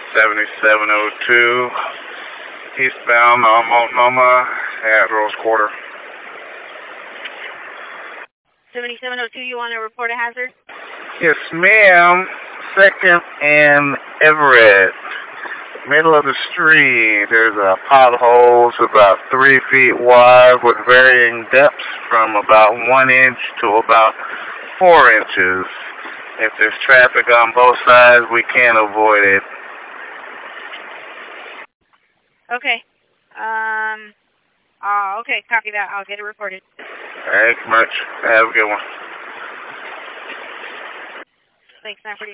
7702 eastbound on Multnomah at Rose Quarter. 7702, you want to report a hazard? Yes, ma'am. 2nd and Everett. Middle of the street. There's a potholes about 3 feet wide with varying depths from about 1 inch to about 4 inches. If there's traffic on both sides, we can't avoid it. Okay. Okay, copy that. I'll get it reported. Thanks much. Have a good one. Thanks, 940.